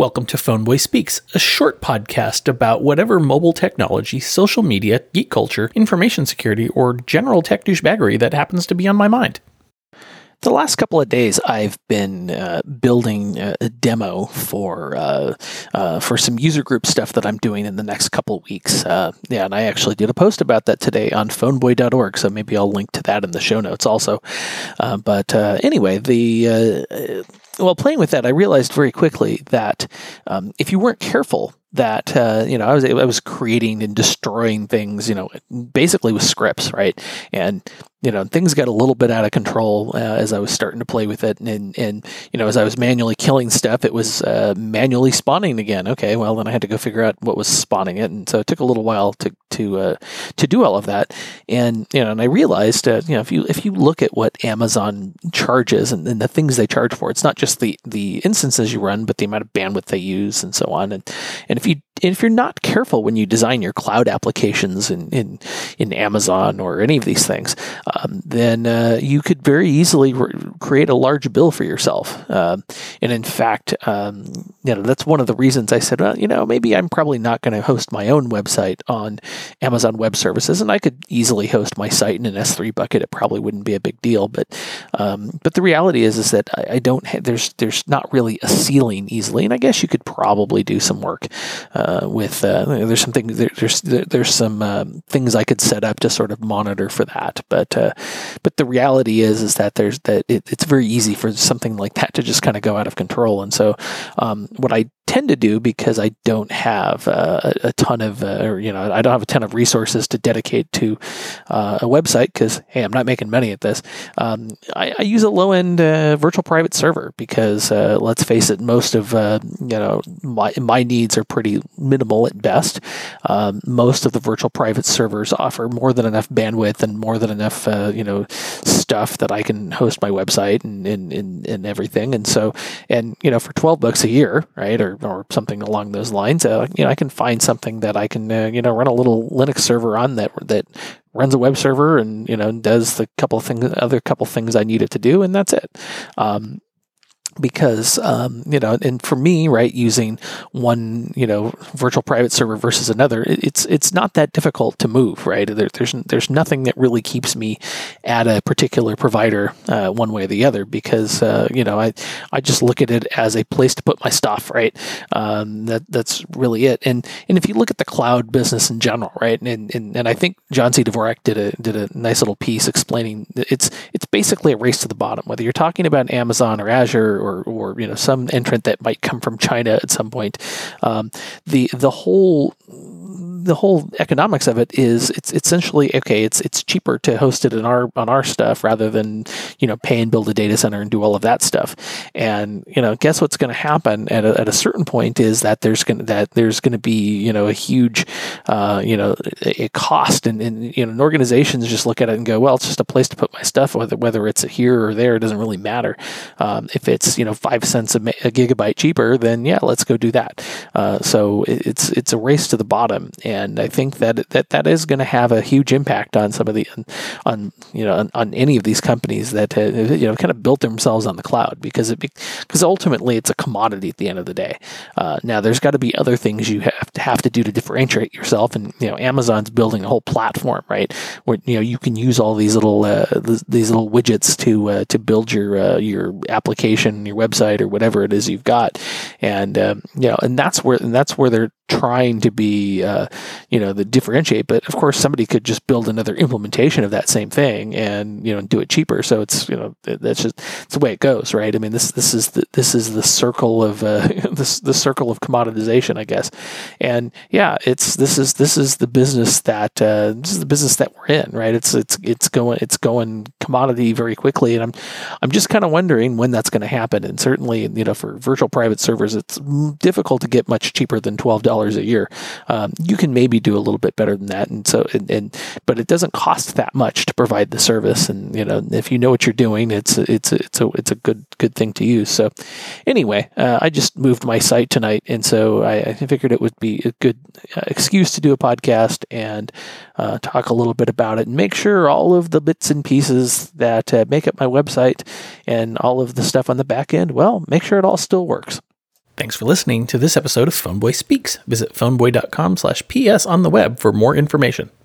Welcome to Phoneboy Speaks, a short podcast about whatever mobile technology, social media, geek culture, information security, or general tech douchebaggery that happens to be on my mind. The last couple of days, I've been building a demo for some user group stuff that I'm doing in the next couple of weeks. And I actually did a post about that today on phoneboy.org, so maybe I'll link to that in the show notes also. But anyway, while playing with that, I realized very quickly that if you weren't careful, that I was creating and destroying things, basically with scripts, right? And things got a little bit out of control as I was starting to play with it, and as I was manually killing stuff, it was manually spawning again. Okay, well then I had to go figure out what was spawning it, and so it took a little while to do all of that. And and I realized if you look at what Amazon charges and the things they charge for, it's not just the instances you run, but the amount of bandwidth they use and so on. And if you're not careful when you design your cloud applications in Amazon or any of these things, then you could very easily create a large bill for yourself. And in fact, that's one of the reasons I said, well, maybe I'm probably not going to host my own website on Amazon Web Services, and I could easily host my site in an S3 bucket. It probably wouldn't be a big deal, but the reality is that I don't. There's not really a ceiling easily, and I guess you could probably do some work with. There's some things I could set up to sort of monitor for that, but the reality is that it's very easy for something like that to just kind of go out of control. And so what I tend to do, because I don't have a ton of I don't have a ton of resources to dedicate to a website, because hey, I'm not making money at this. I use a low-end virtual private server because let's face it, most of my needs are pretty minimal at best. Most of the virtual private servers offer more than enough bandwidth and more than enough stuff that I can host my website and everything. And so for $12 a year, right, or something along those lines, I can find something that I can run a little Linux server on that runs a web server and does the other couple things I need it to do, and that's it. Because and for me, right, using one virtual private server versus another, it's not that difficult to move, right? There's nothing that really keeps me at a particular provider one way or the other, because I just look at it as a place to put my stuff, right? That's really it. And if you look at the cloud business in general, right, and I think John C. Dvorak did a nice little piece explaining that it's basically a race to the bottom, whether you're talking about Amazon or Azure or some entrant that might come from China at some point. The whole economics of it is it's essentially okay. It's cheaper to host it on our stuff rather than pay and build a data center and do all of that stuff. And guess what's going to happen at a certain point is that there's going to be a huge a cost, and organizations just look at it and go, well, it's just a place to put my stuff, whether it's here or there, it doesn't really matter. If it's 5 cents a gigabyte cheaper, then yeah, let's go do that. So it's a race to the bottom. And I think that is going to have a huge impact on some of on any of these companies that kind of built themselves on the cloud, because ultimately it's a commodity at the end of the day. Now there's got to be other things you have to do to differentiate yourself, and Amazon's building a whole platform, right, where you can use all these little widgets to build your application, your website, or whatever it is you've got, and that's where they're trying to be the differentiate. But of course somebody could just build another implementation of that same thing and do it cheaper. So it's it's the way it goes, right? I mean, this is the circle of the circle of commoditization, I guess. And yeah, this is the business that we're in, right? It's going commodity very quickly, and I'm just kind of wondering when that's going to happen. And certainly for virtual private servers, it's difficult to get much cheaper than $12 a year. You can maybe do a little bit better than that, but it doesn't cost that much to provide the service. And if you know what you're doing, it's a good thing to use. So anyway, I just moved my site tonight, and so I figured it would be a good excuse to do a podcast and talk a little bit about it and make sure all of the bits and pieces that make up my website and all of the stuff on the back end, well, make sure it all still works. Thanks for listening to this episode of Phoneboy Speaks. Visit phoneboy.com/ps on the web for more information.